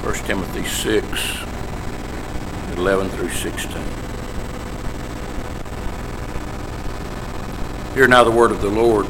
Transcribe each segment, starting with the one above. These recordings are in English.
1 Timothy 6, 11 through 16. Hear now the word of the Lord.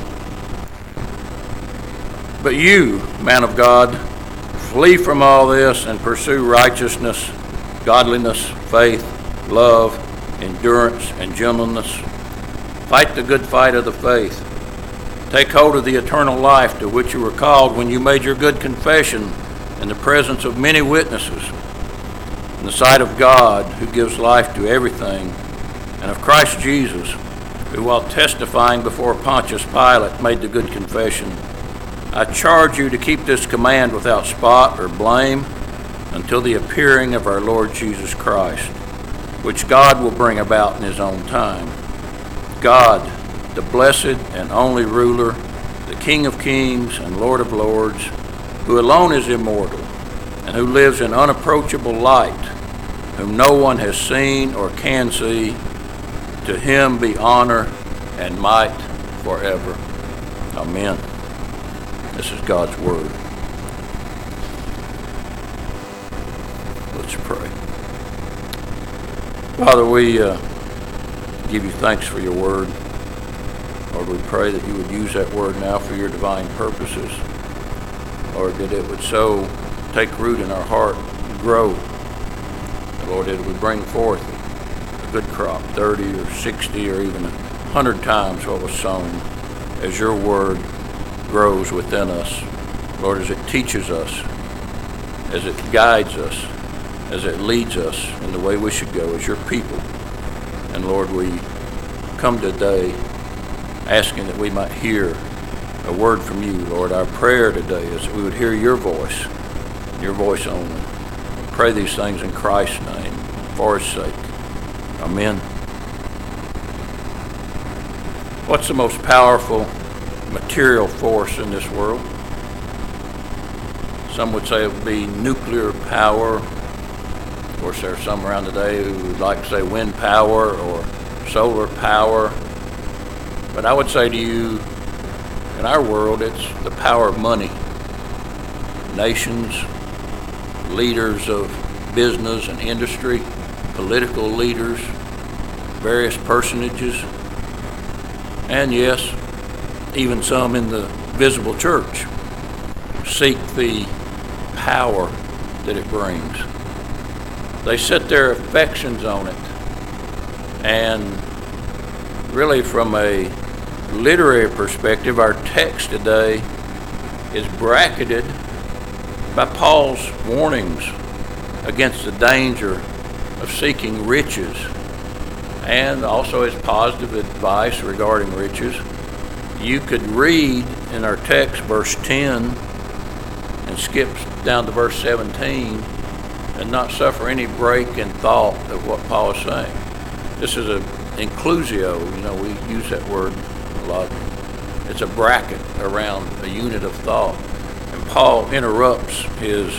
But you, man of God, flee from all this and pursue righteousness, godliness, faith, love, endurance, and gentleness. Fight the good fight of the faith. Take hold of the eternal life to which you were called when you made your good confession in the presence of many witnesses, in the sight of God who gives life to everything, and of Christ Jesus, who while testifying before Pontius Pilate made the good confession. I charge you to keep this command without spot or blame until the appearing of our Lord Jesus Christ, which God will bring about in his own time. God, the blessed and only ruler, the King of kings and Lord of lords, who alone is immortal and who lives in unapproachable light, whom no one has seen or can see, to him be honor and might forever. Amen. This is God's word. Let's pray. Father, we give you thanks for your word. Lord, we pray that you would use that word now for your divine purposes. Lord, that it would so take root in our heart and grow. Lord, that it would bring forth a good crop, 30 or 60 or even 100 times what was sown, as your word grows within us. Lord, as it teaches us, as it guides us, as it leads us in the way we should go as your people. And Lord, we come today asking that we might hear a word from you. Lord, our prayer today is that we would hear your voice only. We pray these things in Christ's name, for his sake. Amen. What's the most powerful material force in this world? Some would say it would be nuclear power. Of course, there are some around today who would like to say wind power or solar power. But I would say to you, in our world, it's the power of money. Nations, leaders of business and industry, political leaders, various personages, and yes, even some in the visible church seek the power that it brings. They set their affections on it. And really, from a literary perspective, our text today is bracketed by Paul's warnings against the danger of seeking riches, and also his positive advice regarding riches. You could read in our text verse 10 and skip down to verse 17 and not suffer any break in thought of what Paul is saying. This is an inclusio, we use that word a lot. It's a bracket around a unit of thought. And Paul interrupts his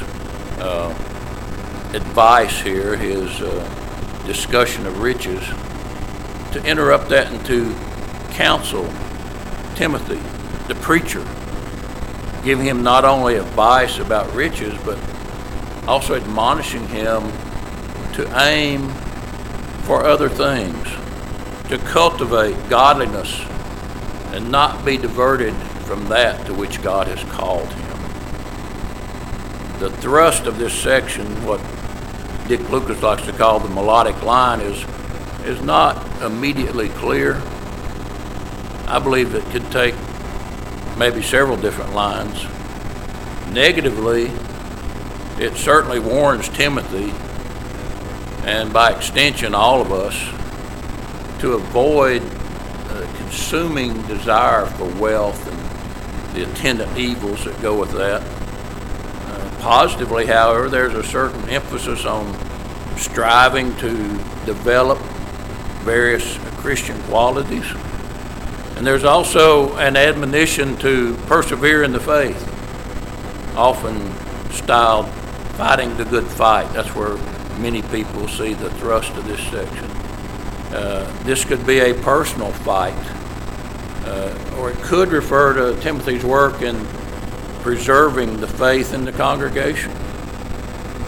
advice here, his discussion of riches, to interrupt that and to counsel Timothy, the preacher, giving him not only advice about riches, but also admonishing him to aim for other things, to cultivate godliness and not be diverted from that to which God has called him. The thrust of this section, what Dick Lucas likes to call the melodic line, is not immediately clear. I believe it could take maybe several different lines. Negatively, it certainly warns Timothy, and by extension all of us, to avoid a consuming desire for wealth and the attendant evils that go with that. Positively, however, there's a certain emphasis on striving to develop various Christian qualities. And there's also an admonition to persevere in the faith, often styled fighting the good fight. That's where many people see the thrust of this section. This could be a personal fight, or it could refer to Timothy's work in preserving the faith in the congregation.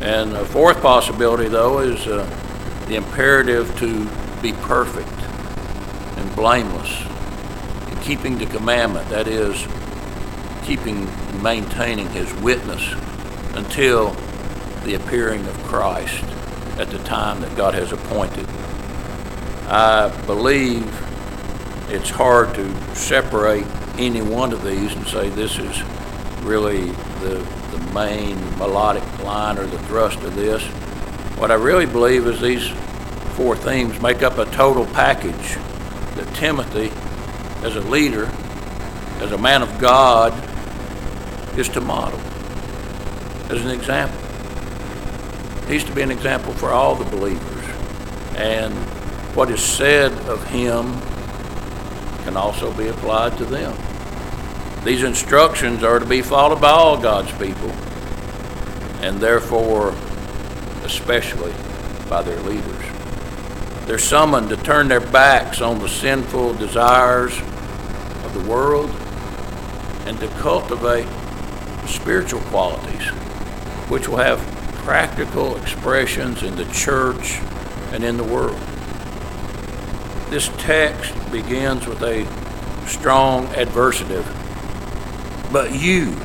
And a fourth possibility, though, is the imperative to be perfect and blameless in keeping the commandment, that is, keeping and maintaining his witness until the appearing of Christ at the time that God has appointed. I believe it's hard to separate any one of these and say this is really the main melodic line or the thrust of this. What I really believe is these four themes make up a total package that Timothy, as a leader, as a man of God, is to model as an example. He's to be an example for all the believers. And what is said of him can also be applied to them. These instructions are to be followed by all God's people, and therefore especially by their leaders. They're summoned to turn their backs on the sinful desires of the world and to cultivate spiritual qualities which will have practical expressions in the church and in the world. This text begins with a strong adversative. But you.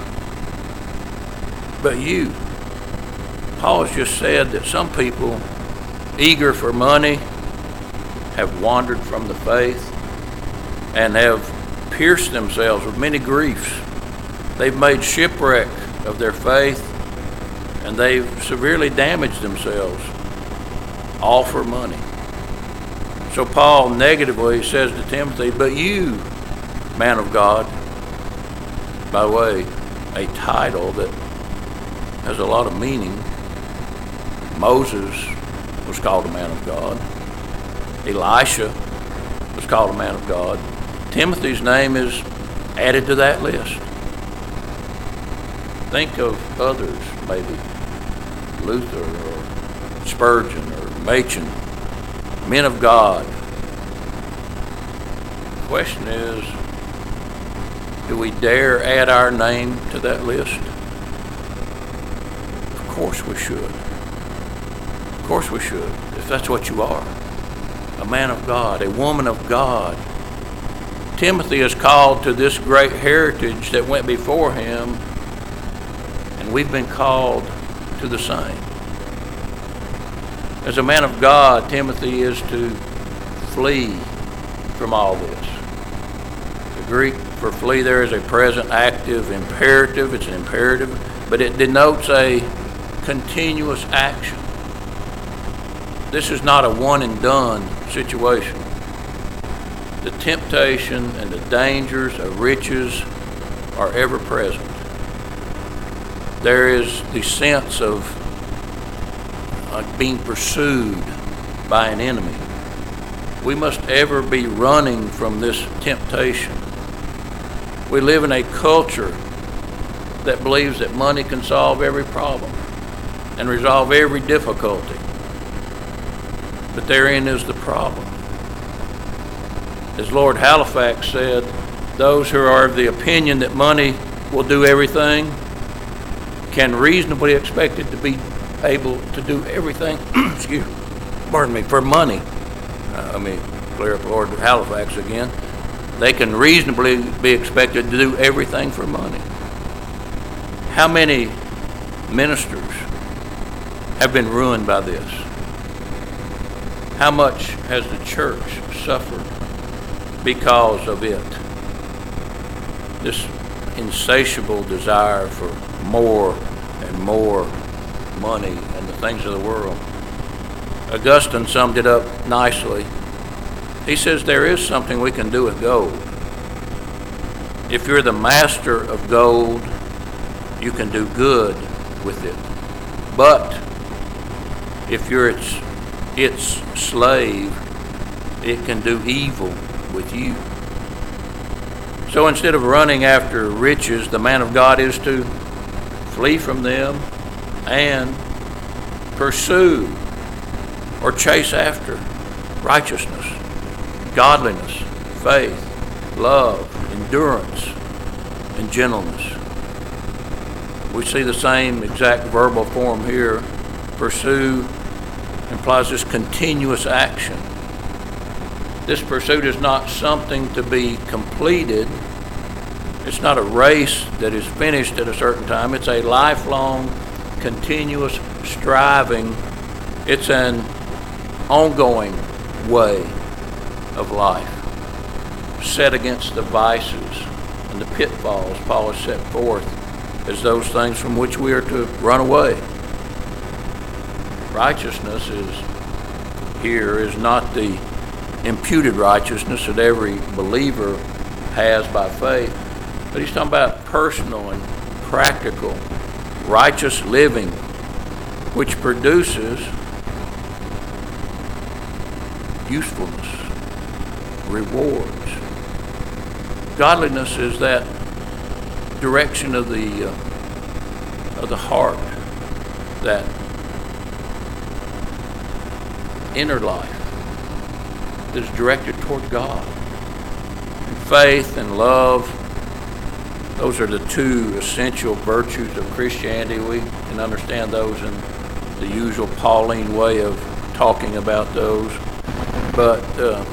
Paul has just said that some people, eager for money, have wandered from the faith and have pierced themselves with many griefs. They've made shipwreck of their faith, and they've severely damaged themselves, all for money. So Paul negatively says to Timothy, but you, man of God, by the way, a title that has a lot of meaning. Moses was called a man of God. Elisha was called a man of God. Timothy's name is added to that list. Think of others, maybe Luther or Spurgeon or Machen, men of God. The question is, do we dare add our name to that list? Of course we should. Of course we should, if that's what you are. A man of God, a woman of God. Timothy is called to this great heritage that went before him, and we've been called to the same. As a man of God, Timothy is to flee from all this. The Greek for flee there is a present active imperative. It's an imperative, but it denotes a continuous action. This is not a one and done situation. The temptation and the dangers of riches are ever present. There is the sense of being pursued by an enemy. We must ever be running from this temptation. We live in a culture that believes that money can solve every problem and resolve every difficulty. But therein is the problem. As Lord Halifax said, those who are of the opinion that money will do everything can reasonably expect it to be able to do everything, for money. Let me clear up Lord Halifax again. They can reasonably be expected to do everything for money. How many ministers have been ruined by this? How much has the church suffered because of it? This insatiable desire for more and more money and the things of the world. Augustine summed it up nicely. He says there is something we can do with gold. If you're the master of gold, you can do good with it. But if you're its slave, it can do evil with you. So instead of running after riches, the man of God is to flee from them and pursue or chase after righteousness, godliness, faith, love, endurance, and gentleness. We see the same exact verbal form here Pursue implies this continuous action. This pursuit is not something to be completed. It's not a race that is finished at a certain time. It's a lifelong, continuous striving. It's an ongoing way of life, set against the vices and the pitfalls Paul has set forth as those things from which we are to run away. Righteousness is not the imputed righteousness that every believer has by faith, but he's talking about personal and practical righteous living, which produces usefulness, rewards. Godliness is that direction of the heart, that inner life that is directed toward God. And faith and love, those are the two essential virtues of Christianity. We can understand those in the usual Pauline way of talking about those. But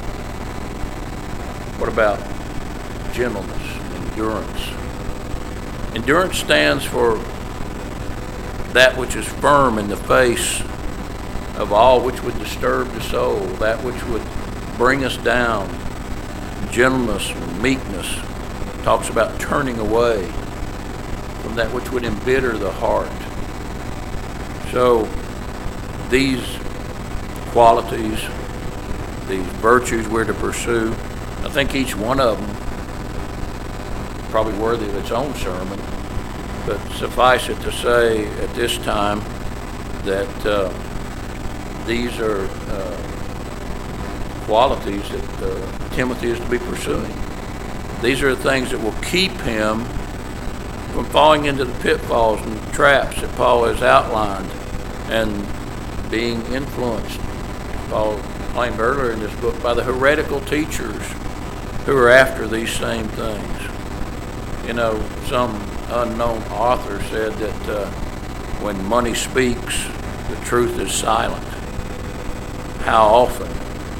what about gentleness, endurance? Endurance stands for that which is firm in the face of all which would disturb the soul, that which would bring us down. Gentleness and meekness talks about turning away from that which would embitter the heart. So these qualities, these virtues we're to pursue, I think each one of them probably worthy of its own sermon, but suffice it to say at this time that these are qualities that Timothy is to be pursuing. These are the things that will keep him from falling into the pitfalls and traps that Paul has outlined and being influenced, Paul claimed earlier in this book, by the heretical teachers who are after these same things. You know, some unknown author said that when money speaks, the truth is silent. How often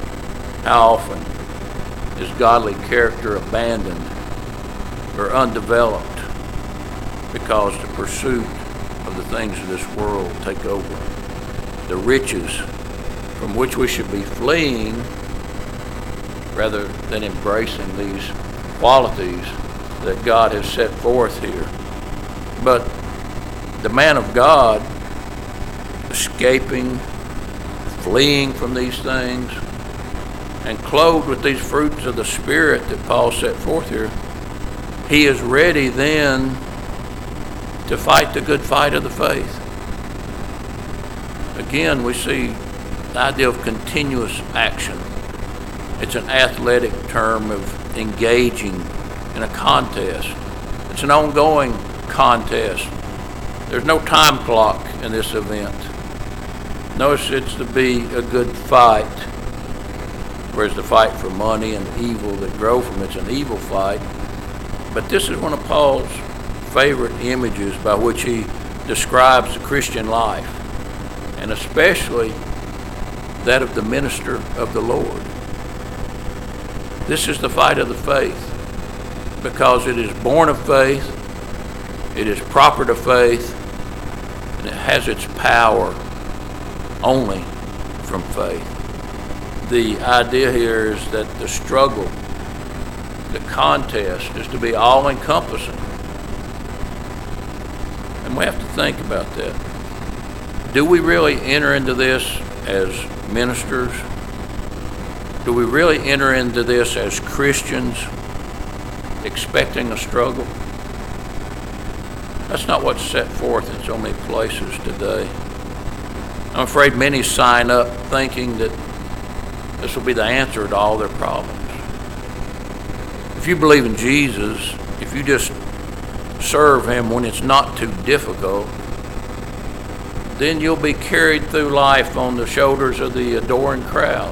is godly character abandoned or undeveloped because the pursuit of the things of this world take over? The riches from which we should be fleeing rather than embracing these qualities that God has set forth here. But the man of God, escaping, fleeing from these things, and clothed with these fruits of the Spirit that Paul set forth here, he is ready then to fight the good fight of the faith. Again, we see the idea of continuous action. It's an athletic term of engaging in a contest. It's an ongoing contest. There's no time clock in this event. Notice it's to be a good fight, whereas the fight for money and evil that grow from it's an evil fight. But this is one of Paul's favorite images by which he describes the Christian life, and especially that of the minister of the Lord. This is the fight of the faith, because it is born of faith, it is proper to faith, and it has its power only from faith. The idea here is that the struggle, the contest, is to be all-encompassing. And we have to think about that. Do we really enter into this as ministers? Do we really enter into this as Christians expecting a struggle? That's not what's set forth in so many places today. I'm afraid many sign up thinking that this will be the answer to all their problems. If you believe in Jesus, if you just serve him when it's not too difficult, then you'll be carried through life on the shoulders of the adoring crowd.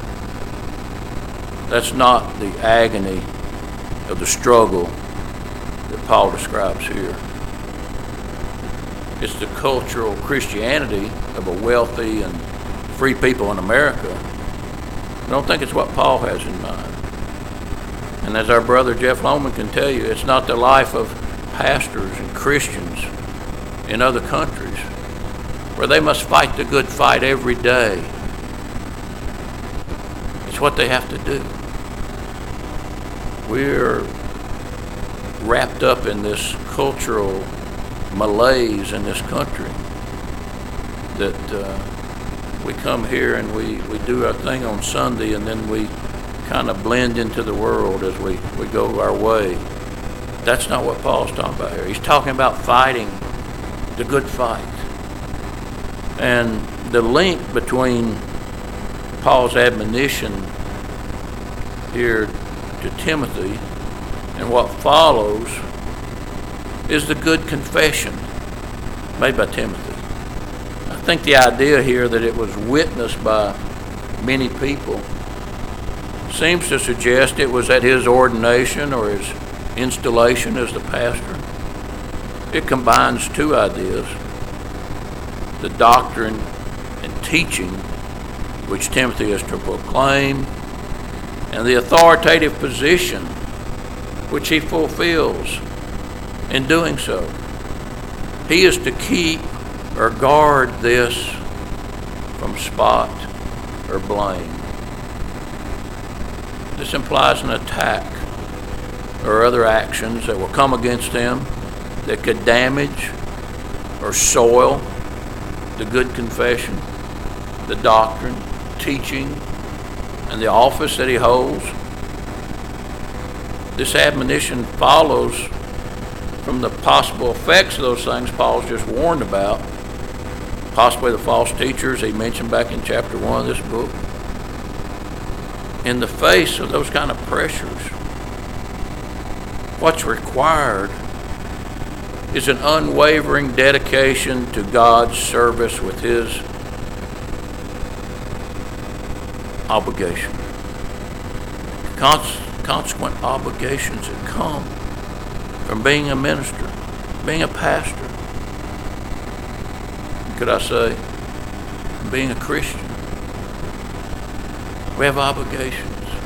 That's not the agony of the struggle that Paul describes here. it's the cultural Christianity of a wealthy and free people in America. I don't think it's what Paul has in mind. And as our brother Jeff Lohman can tell you, it's not the life of pastors and Christians in other countries where they must fight the good fight every day. It's what they have to do. We're wrapped up in this cultural malaise in this country that we come here and we do our thing on Sunday, and then we kind of blend into the world as we go our way. That's not what Paul's talking about here. He's talking about fighting the good fight. And the link between Paul's admonition here to Timothy and what follows is the good confession made by Timothy. I think the idea here that it was witnessed by many people seems to suggest it was at his ordination or his installation as the pastor. It combines two ideas: the doctrine and teaching which Timothy is to proclaim, and the authoritative position which he fulfills in doing so. He is to keep or guard this from spot or blame. This implies an attack or other actions that will come against him that could damage or soil the good confession, the doctrine, teaching, and the office that he holds. This admonition follows from the possible effects of those things Paul's just warned about, possibly the false teachers he mentioned back in chapter 1 of this book. In the face of those kind of pressures, what's required is an unwavering dedication to God's service with his obligation. Consequent obligations that come from being a minister, being a pastor. Could I say, being a Christian? We have obligations.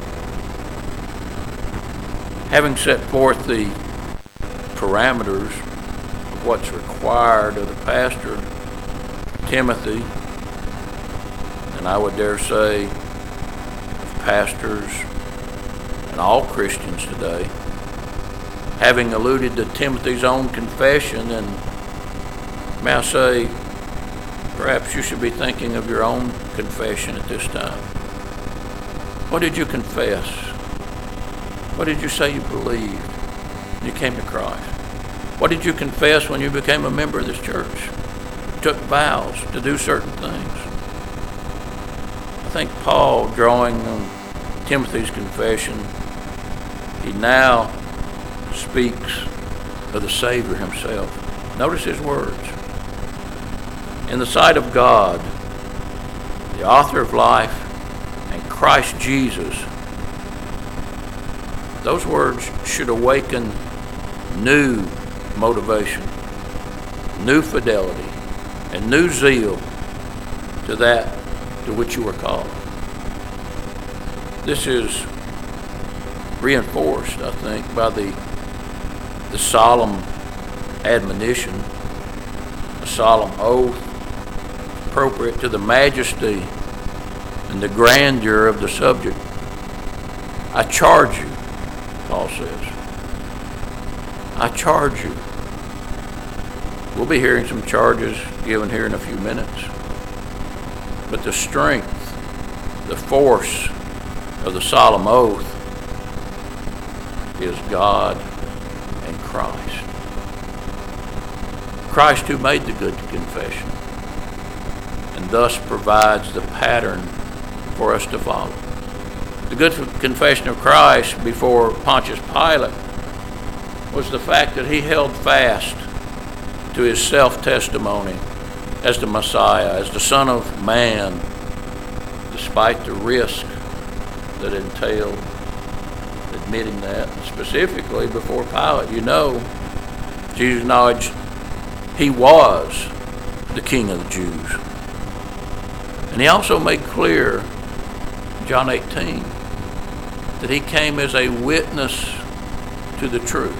Having set forth the parameters of what's required of the pastor, Timothy, and I would dare say of pastors and all Christians today, having alluded to Timothy's own confession, and may I say, perhaps you should be thinking of your own confession at this time. What did you confess? What did you say you believed when you came to Christ? What did you confess when you became a member of this church? Took vows to do certain things. I think Paul, drawing on Timothy's confession, he now speaks of the Savior himself. Notice his words. In the sight of God, the author of life, and Christ Jesus, those words should awaken new motivation, new fidelity, and new zeal to that to which you were called. This is reinforced, I think, by the solemn admonition, a solemn oath appropriate to the majesty and the grandeur of the subject. I charge you, Paul says. I charge you. We'll be hearing some charges given here in a few minutes. But the strength, the force of the solemn oath is God and Christ. Christ who made the good confession and thus provides the pattern for us to follow. The good confession of Christ before Pontius Pilate was the fact that he held fast to his self-testimony as the Messiah, as the Son of Man, despite the risk that entailed admitting that. Specifically before Pilate, Jesus acknowledged He was the King of the Jews. And he also made clear, John 18, that he came as a witness to the truth.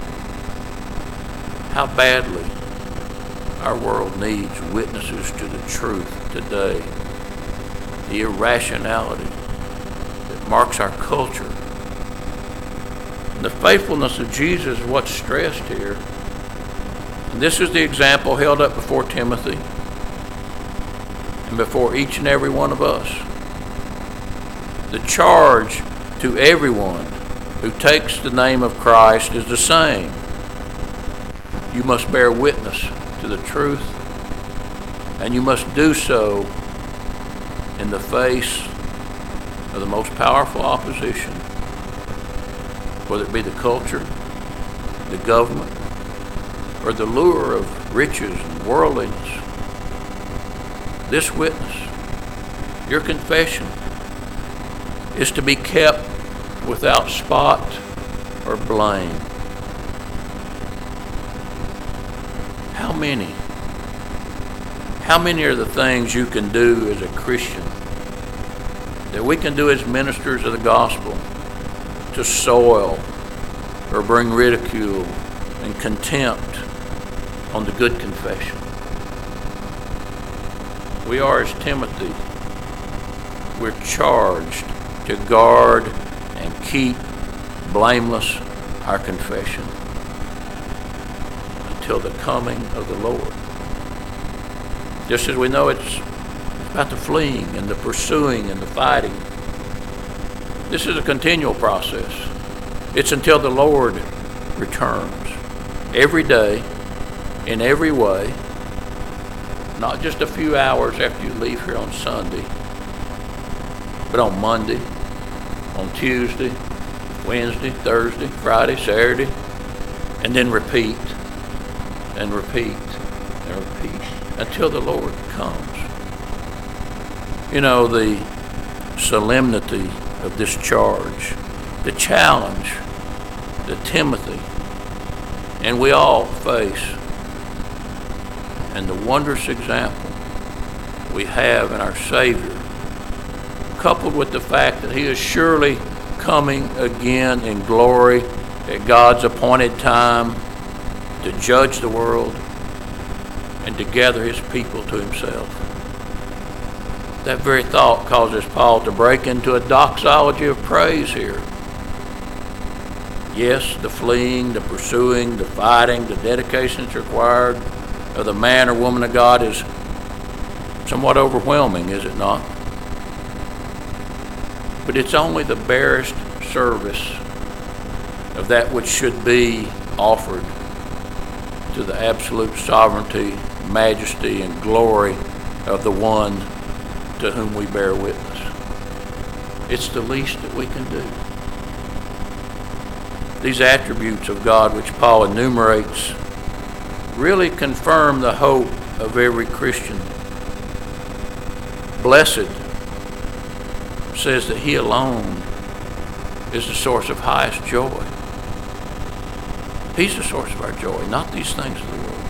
How badly our world needs witnesses to the truth today. The irrationality that marks our culture. And the faithfulness of Jesus is what's stressed here. And this is the example held up before Timothy and before each and every one of us. The charge to everyone who takes the name of Christ is the same. You must bear witness to the truth, and you must do so in the face of the most powerful opposition, whether it be the culture, the government, or the lure of riches and worldliness. This witness, your confession, is to be kept without spot or blame. How many are the things you can do as a Christian that we can do as ministers of the gospel to soil or bring ridicule and contempt on the good confession? We are, as Timothy, we're charged to guard and keep blameless our confession until the coming of the Lord. Just as we know it's about the fleeing and the pursuing and the fighting. This is a continual process. It's until the Lord returns. Every day, in every way, not just a few hours after you leave here on Sunday, but on Monday, on Tuesday, Wednesday, Thursday, Friday, Saturday, and then repeat and repeat and repeat until the Lord comes. You know, the solemnity of this charge, the challenge that Timothy and we all face, and the wondrous example we have in our Savior, coupled with the fact that he is surely coming again in glory at God's appointed time to judge the world and to gather his people to himself. That very thought causes Paul to break into a doxology of praise here. Yes, the fleeing, the pursuing, the fighting, the dedication that's required of the man or woman of God is somewhat overwhelming, is it not? But it's only the barest service of that which should be offered to the absolute sovereignty, majesty, and glory of the one to whom we bear witness. It's the least that we can do. These attributes of God which Paul enumerates really confirm the hope of every Christian. Blessed says that he alone is the source of highest joy. He's the source of our joy, not these things of the world.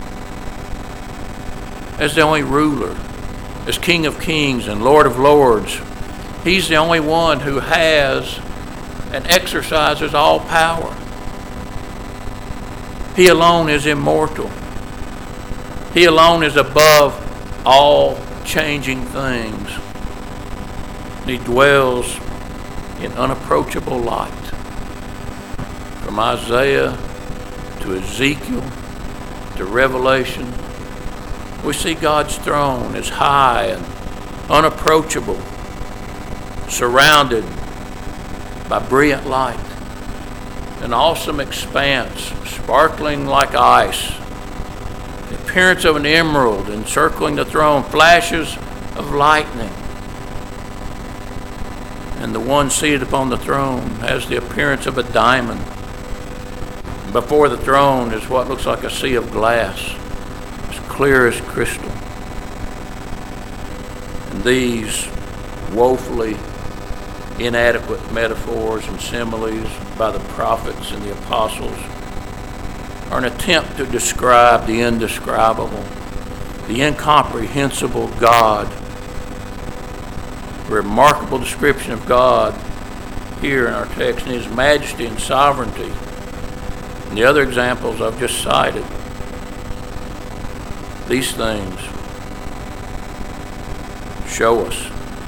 As the only ruler, as King of Kings and Lord of Lords, he's the only one who has and exercises all power. He alone is immortal. He alone is above all changing things. He dwells in unapproachable light. From Isaiah to Ezekiel to Revelation, we see God's throne as high and unapproachable, surrounded by brilliant light, an awesome expanse, sparkling like ice, the appearance of an emerald encircling the throne, flashes of lightning. And the one seated upon the throne has the appearance of a diamond. Before the throne is what looks like a sea of glass, as clear as crystal. And these woefully inadequate metaphors and similes by the prophets and the apostles are an attempt to describe the indescribable, the incomprehensible God. A remarkable description of God here in our text in His majesty and sovereignty. And the other examples I've just cited, these things show us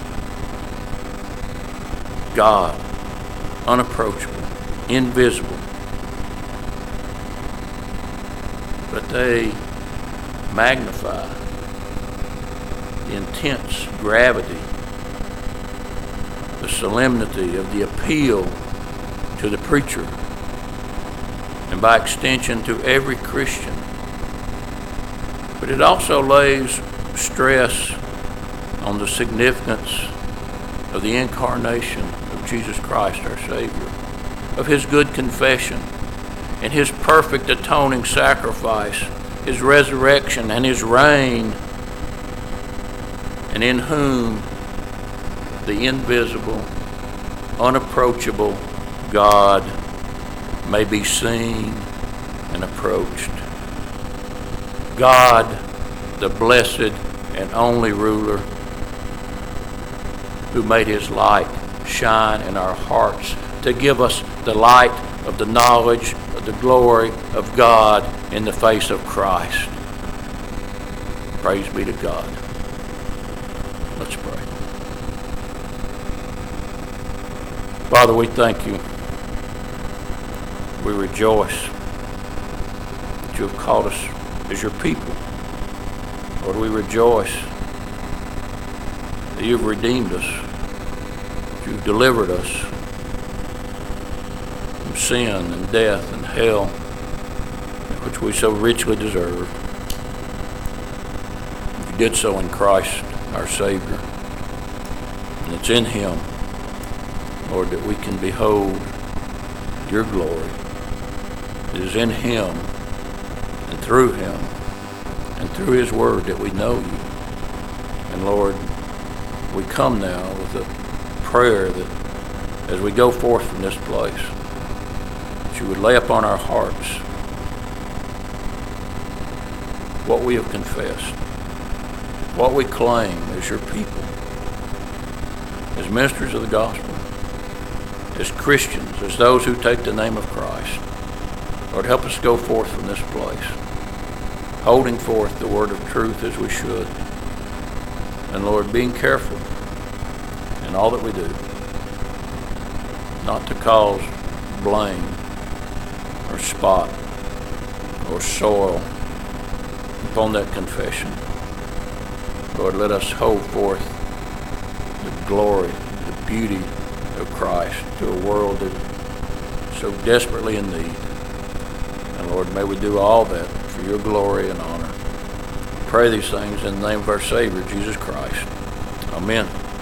God, unapproachable, invisible, but they magnify the intense gravity, the solemnity of the appeal to the preacher, and by extension to every Christian. But it also lays stress on the significance of the incarnation of Jesus Christ our Savior, of His good confession, and His perfect atoning sacrifice, His resurrection and His reign, and in whom the invisible, unapproachable God may be seen and approached. God, the blessed and only ruler, who made His light shine in our hearts to give us the light of the knowledge of the glory of God in the face of Christ. Praise be to God. Let's pray. Father, we thank You. We rejoice that You have called us as Your people. Lord, we rejoice that You've redeemed us, that You've delivered us from sin and death and hell, which we so richly deserve. You did so in Christ, our Savior. And it's in Him, Lord, that we can behold Your glory. It is in Him and through Him and through His Word that we know You. And Lord, we come now with a prayer that as we go forth from this place, that You would lay upon our hearts what we have confessed, what we claim as Your people, as ministers of the gospel, as Christians, as those who take the name of Christ. Lord, help us go forth from this place, holding forth the word of truth as we should. And Lord, being careful in all that we do, not to cause blame or spot or soil upon that confession. Lord, let us hold forth the glory, the beauty of Christ to a world that's so desperately in need. And Lord, may we do all that for Your glory and honor. We pray these things in the name of our Savior, Jesus Christ. Amen.